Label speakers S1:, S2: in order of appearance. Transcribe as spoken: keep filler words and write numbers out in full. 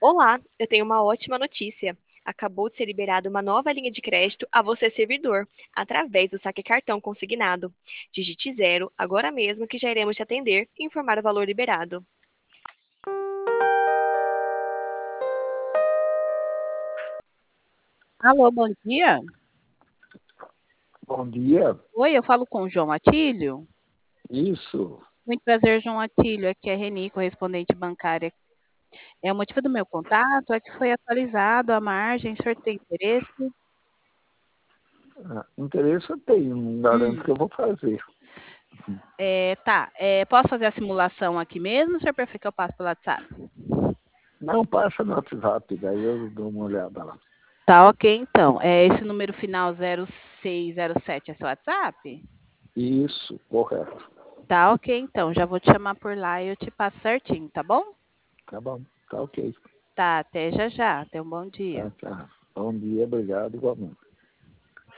S1: Olá, eu tenho uma ótima notícia. Acabou de ser liberada uma nova linha de crédito a você, servidor, através do saque cartão consignado. Digite zero agora mesmo que já iremos te atender e informar o valor liberado.
S2: Alô, bom dia.
S3: Bom dia.
S2: Oi, eu falo com o João Atílio.
S3: Isso.
S2: Muito prazer, João Atílio. Aqui é Reni, correspondente bancária. É, o motivo do meu contato é que foi atualizado a margem, o senhor tem interesse?
S3: Ah, interesse eu tenho, não garanto
S2: Hum.
S3: que eu vou fazer.
S2: É, tá, é, posso fazer a simulação aqui mesmo, ou o senhor prefere que eu passe pelo WhatsApp?
S3: Não, passa no WhatsApp, daí eu dou uma olhada lá.
S2: Tá, ok, então. É, esse número final zero seis zero sete é seu WhatsApp?
S3: Isso, correto.
S2: Tá, ok, então. Já vou te chamar por lá e eu te passo certinho, tá bom?
S3: Tá bom, tá ok.
S2: Tá, até já já. Até um bom dia.
S3: Tá, tá. Bom dia, obrigado igualmente.